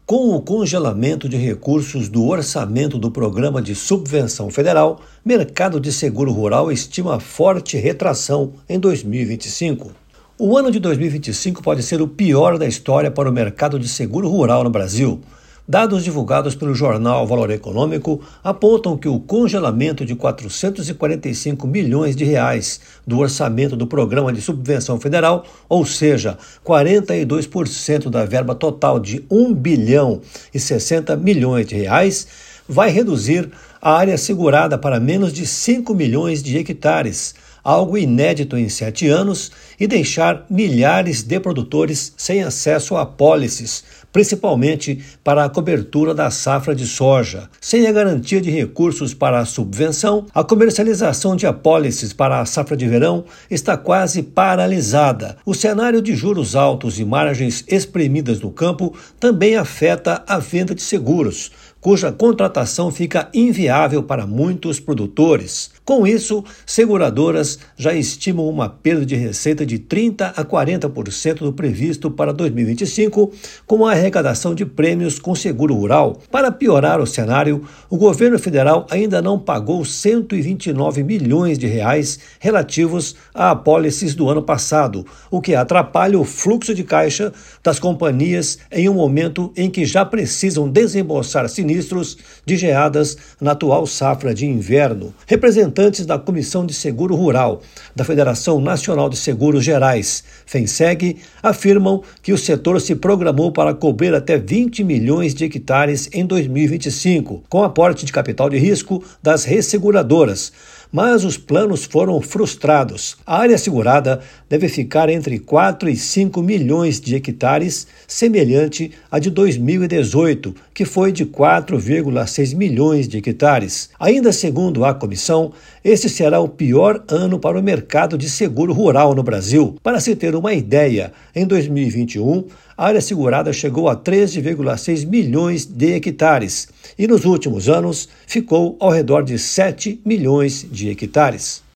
Com o congelamento de recursos do orçamento do Programa de Subvenção Federal, mercado de seguro rural estima forte retração em 2025. O ano de 2025 pode ser o pior da história para o mercado de seguro rural no Brasil. Dados divulgados pelo jornal Valor Econômico apontam que o congelamento de 445 milhões de reais do orçamento do Programa de Subvenção Federal, ou seja, 42% da verba total de 1 bilhão e 60 milhões de reais, vai reduzir a área segurada para menos de 5 milhões de hectares, algo inédito em 7 anos, e deixar milhares de produtores sem acesso a apólices, principalmente para a cobertura da safra de soja. Sem a garantia de recursos para a subvenção, a comercialização de apólices para a safra de verão está quase paralisada. O cenário de juros altos e margens espremidas no campo também afeta a venda de seguros, cuja contratação fica inviável para muitos produtores. Com isso, seguradoras já estimam uma perda de receita de 30% a 40% do previsto para 2025, com a arrecadação de prêmios com seguro rural. Para piorar o cenário, o governo federal ainda não pagou 129 milhões de reais relativos a apólices do ano passado, o que atrapalha o fluxo de caixa das companhias em um momento em que já precisam desembolsar sinistros de geadas na atual safra de inverno. Representantes da Comissão de Seguro Rural da Federação Nacional de Seguros Gerais, FENSEG, afirmam que o setor se programou para cobrir até 20 milhões de hectares em 2025, com aporte de capital de risco das resseguradoras. Mas os planos foram frustrados. A área segurada deve ficar entre 4 e 5 milhões de hectares, semelhante à de 2018, que foi de 4,6 milhões de hectares. Ainda segundo a comissão, este será o pior ano para o mercado de seguro rural no Brasil. Para se ter uma ideia, em 2021, a área segurada chegou a 13,6 milhões de hectares e nos últimos anos ficou ao redor de 7 milhões de hectares.